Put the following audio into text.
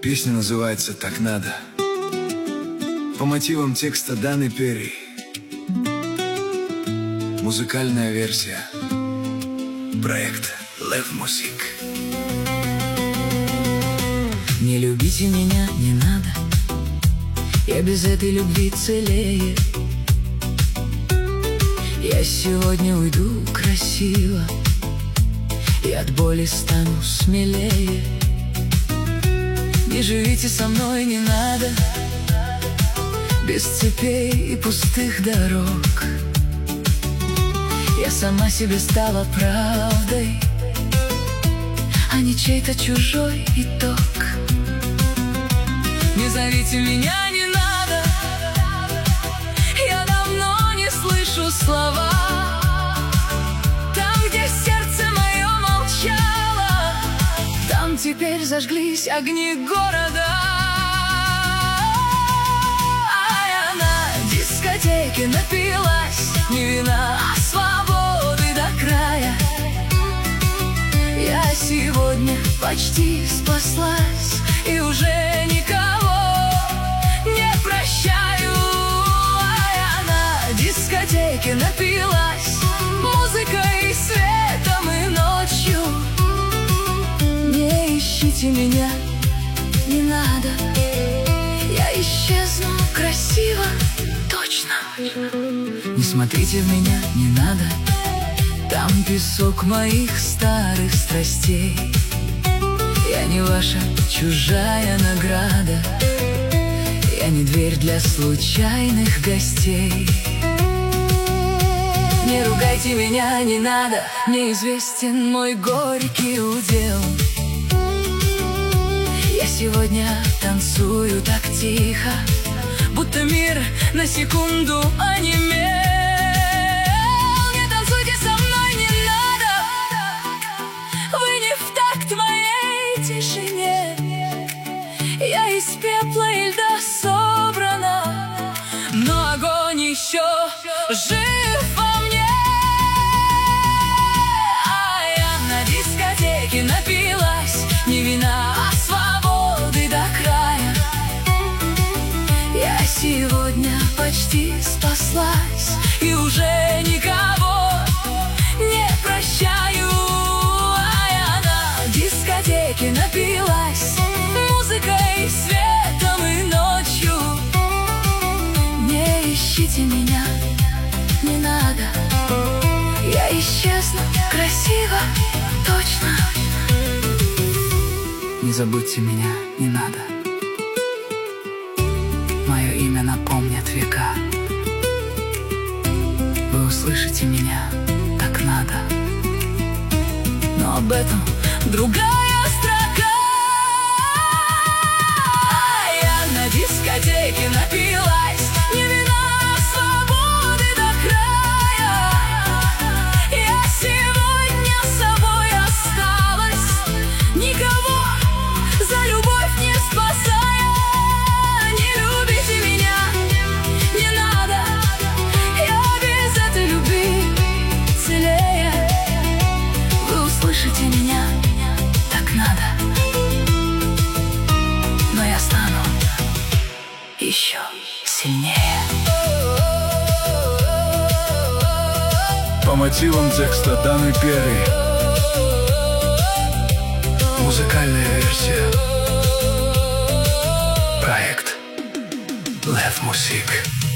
Песня называется «Так надо». По мотивам текста Даны Перри. Музыкальная версия. Проект Лев Мусик. Не любите меня, не надо. Я без этой любви целее. Я сегодня уйду красиво и от боли стану смелее. Не живите со мной, не надо, без цепей и пустых дорог. Я сама себе стала правдой, а не чей-то чужой итог. Не зовите меня, не надо, я давно не слышу слова. Там, где сердце мое молчало, там теперь зажглись огни города. А я на дискотеке напилась, не вина, а свободы до края. Я сегодня почти спаслась и уже никого не прощаю. А я на дискотеке напилась музыкой, светом и ночью. Не ищите меня, не надо, я исчезну красиво, точно. Не смотрите в меня, не надо, там песок моих старых страстей. Я не ваша чужая награда, я не дверь для случайных гостей. Не ругайте меня, не надо, мне известен мой горький удел. Я сегодня танцую так тихо, будто мир на секунду онемел. Не танцуйте со мной, не надо, вы не в такт моей тишине. Я из пепла и льда собрана, но огонь еще жив во мне. А я на дискотеке напилась, не вина, а свободы до края. Я сегодня почти спаслась и уже никого не прощаю. А я на дискотеке напилась музыкой, светом и ночью. Не ищите меня, не надо, я исчезну красиво, точно. Не забудьте меня, не надо, мое имя напомнят века. Вы услышите меня, так надо, но об этом другая строка. Я на дискотеке напилась, не вина, свободы до края. Я сегодня с собой осталась, никого за любовь не спасая. Не любите меня, не надо, я без этой любви целее. Вы услышите меня, так надо, но я стану еще сильнее. По мотивам текста Даны Перри. Музыкальная версия. Проект Лев Мусик.